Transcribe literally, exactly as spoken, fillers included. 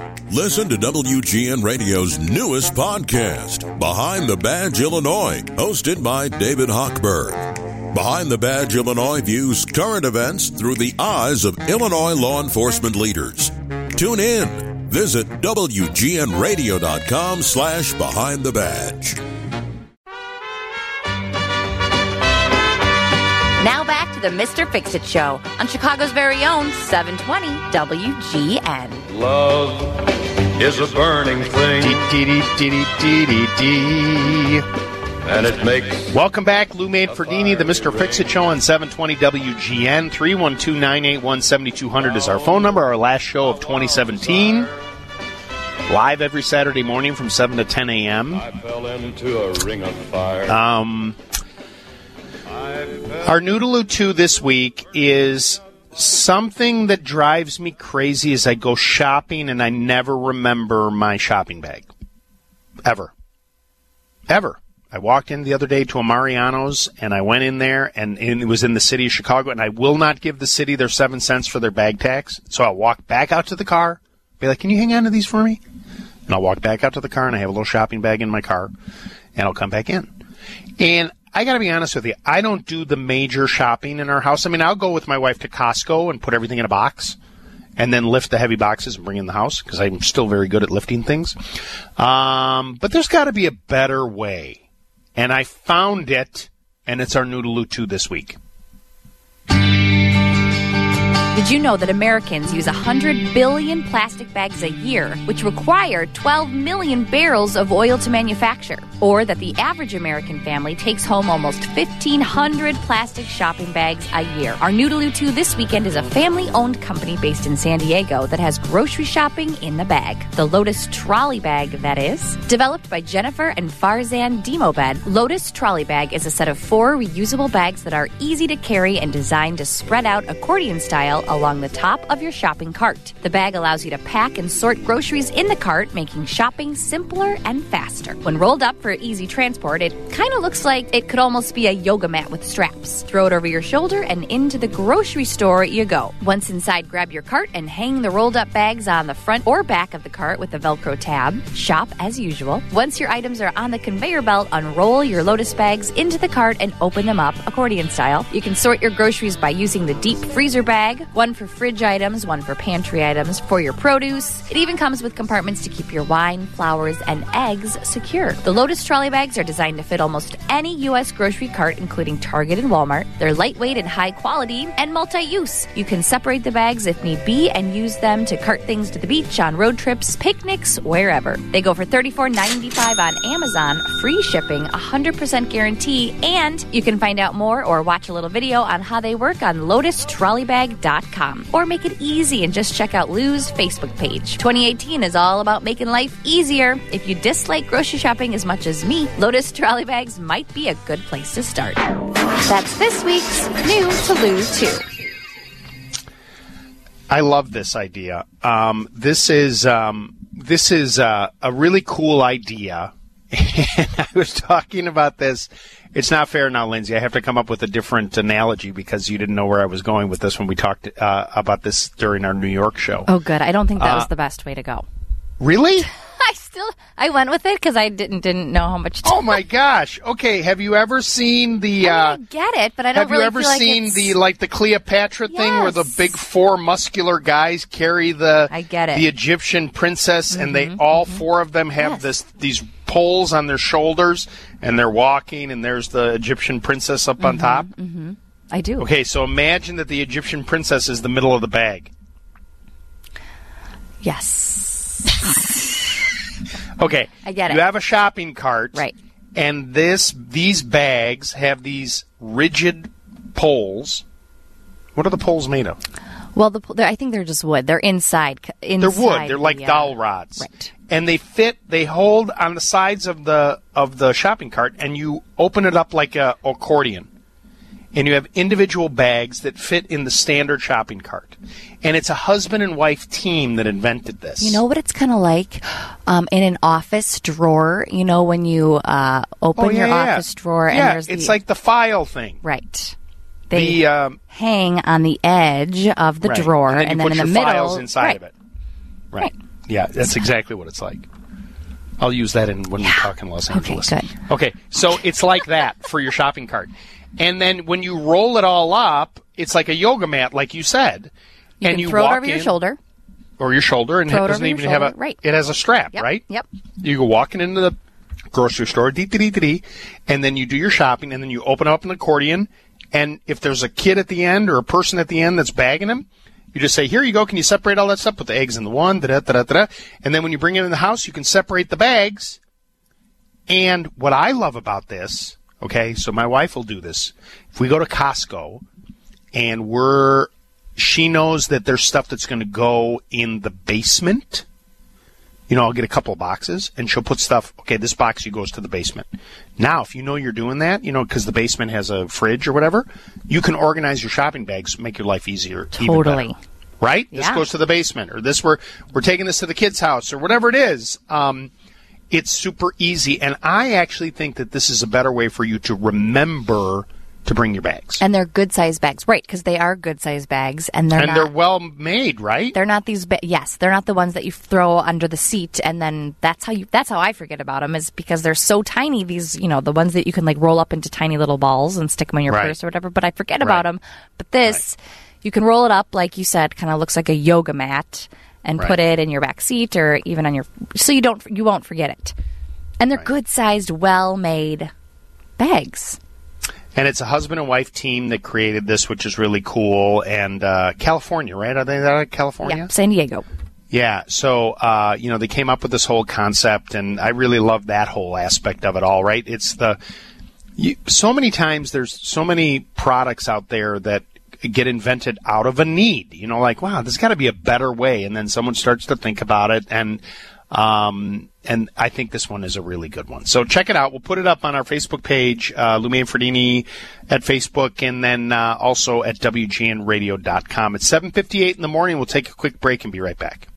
Listen to W G N Radio's newest podcast, Behind the Badge Illinois, hosted by David Hochberg. Behind the Badge Illinois views current events through the eyes of Illinois law enforcement leaders. Tune in. Visit W G N radio dot com slash behind the badge. Now back to the Mister Fix-It Show on Chicago's very own seven twenty W G N. Love is a burning thing. And it makes... Welcome back, Lou Manfredini, the Mister Fix-It Show on seven twenty W G N. three one two, nine eight one, seven two zero zero is our phone number. Our last show of twenty seventeen. Live every Saturday morning from seven to ten a.m. I fell into a ring of fire. Um... Our Noodaloo two this week is something that drives me crazy as I go shopping and I never remember my shopping bag. Ever. Ever. I walked in the other day to a Mariano's and I went in there and it was in the city of Chicago, and I will not give the city their seven cents for their bag tax. So I'll walk back out to the car, be like, can you hang on to these for me? And I'll walk back out to the car and I have a little shopping bag in my car and I'll come back in. And I got to be honest with you, I don't do the major shopping in our house. I mean, I'll go with my wife to Costco and put everything in a box and then lift the heavy boxes and bring in the house because I'm still very good at lifting things. Um, but there's got to be a better way. And I found it, and it's our Noodaloo two this week. Did you know that Americans use one hundred billion plastic bags a year, which require twelve million barrels of oil to manufacture? Or that the average American family takes home almost fifteen hundred plastic shopping bags a year? Our Noodaloo two this weekend is a family-owned company based in San Diego that has grocery shopping in the bag. The Lotus Trolley Bag, that is. Developed by Jennifer and Farzan Demobed, Lotus Trolley Bag is a set of four reusable bags that are easy to carry and designed to spread out accordion style along the top of your shopping cart. The bag allows you to pack and sort groceries in the cart, making shopping simpler and faster. When rolled up for easy transport, it kind of looks like it could almost be a yoga mat with straps. Throw it over your shoulder and into the grocery store you go. Once inside, grab your cart and hang the rolled up bags on the front or back of the cart with the Velcro tab. Shop as usual. Once your items are on the conveyor belt, unroll your Lotus bags into the cart and open them up accordion style. You can sort your groceries by using the deep freezer bag. One for fridge items, one for pantry items, for your produce. It even comes with compartments to keep your wine, flowers, and eggs secure. The Lotus trolley bags are designed to fit almost any U S grocery cart, including Target and Walmart. They're lightweight and high quality and multi-use. You can separate the bags if need be and use them to cart things to the beach, on road trips, picnics, wherever. They go for thirty-four ninety-five on Amazon, free shipping, one hundred percent guarantee, and you can find out more or watch a little video on how they work on lotus trolley bag dot com. Or make it easy and just check out Lou's Facebook page. twenty eighteen is all about making life easier. If you dislike grocery shopping as much as me, Lotus trolley bags might be a good place to start. That's this week's New to Lou two. I love this idea. Um, this is um, this is uh, a really cool idea. And I was talking about this. It's not fair now, Lindsay. I have to come up with a different analogy because you didn't know where I was going with this when we talked uh, about this during our New York show. Oh, good. I don't think that uh, was the best way to go. Really? I still I went with it because I didn't didn't know how much. Time. Oh my gosh! Okay, have you ever seen the? I, mean, uh, I get it, but I don't have really you ever feel like seen it's... the like the Cleopatra yes. thing where the big four muscular guys carry the? I get it. The Egyptian princess, mm-hmm, and they all mm-hmm. four of them have yes. this these poles on their shoulders, and they're walking, and there's the Egyptian princess up mm-hmm, on top. Mm-hmm. I do. Okay, so imagine that the Egyptian princess is the middle of the bag. Yes. Okay, I get it. You have a shopping cart, right? And this these bags have these rigid poles. What are the poles made of? Well, the I think they're just wood. They're inside. inside they're wood. They're like the, dowel uh, rods, right? And they fit. They hold on the sides of the of the shopping cart, and you open it up like a accordion. And you have individual bags that fit in the standard shopping cart. And it's a husband and wife team that invented this. You know what it's kind of like? Um, in an office drawer, you know, when you uh, open oh, yeah, your yeah. office drawer. Yeah, and there's it's the, like the file thing. Right. They the, um, hang on the edge of the right. drawer. And then, and you then put in your the middle. files inside right. of it. Right. right. Yeah, that's exactly what it's like. I'll use that in when yeah. we talk in Los Angeles. Okay, good. Okay, so it's like that for your shopping cart. And then when you roll it all up, it's like a yoga mat, like you said. You and can you throw walk it over your in, shoulder. Or your shoulder, and Throw it it doesn't over your even have a. shoulder, right. It has a strap, Yep, right? Yep. You go walking into the grocery store, dee dee dee dee, and then you do your shopping, and then you open up an accordion, and if there's a kid at the end or a person at the end that's bagging them, you just say, "Here you go. Can you separate all that stuff? Put the eggs in the one, da da da da da." And then when you bring it in the house, you can separate the bags. And what I love about this, okay, so my wife will do this. If we go to Costco, and we're she knows that there's stuff that's going to go in the basement. You know, I'll get a couple of boxes, and she'll put stuff, okay, this box goes to the basement. Now, if you know you're doing that, you know, because the basement has a fridge or whatever, you can organize your shopping bags, make your life easier. Totally. Even better, right? Yeah. This goes to the basement, or this we're, we're taking this to the kids' house, or whatever it is. Um, it's super easy, and I actually think that this is a better way for you to remember to bring your bags. And they're good size bags, right? Because they are good size bags, and they're and not, they're well made, right? They're not these. Ba- yes, they're not the ones that you throw under the seat, and then that's how you. That's how I forget about them, is because they're so tiny. These, you know, the ones that you can like roll up into tiny little balls and stick them in your right. purse or whatever. But I forget right. about them. But this, right. you can roll it up, like you said, kind of looks like a yoga mat, and right. put it in your back seat or even on your, so you don't, you won't forget it. And they're right. good sized, well made bags. And it's a husband and wife team that created this, which is really cool. And uh, California, right? Are they out of California? Yeah, San Diego. Yeah. So, uh, you know, they came up with this whole concept, and I really love that whole aspect of it all, right? It's the you, so many times there's so many products out there that get invented out of a need. You know, like, wow, there's got to be a better way. And then someone starts to think about it, and Um, and I think this one is a really good one. So check it out. We'll put it up on our Facebook page, uh, Lume and Ferdini at Facebook, and then uh, also at W G N radio dot com. It's seven fifty-eight in the morning. We'll take a quick break and be right back.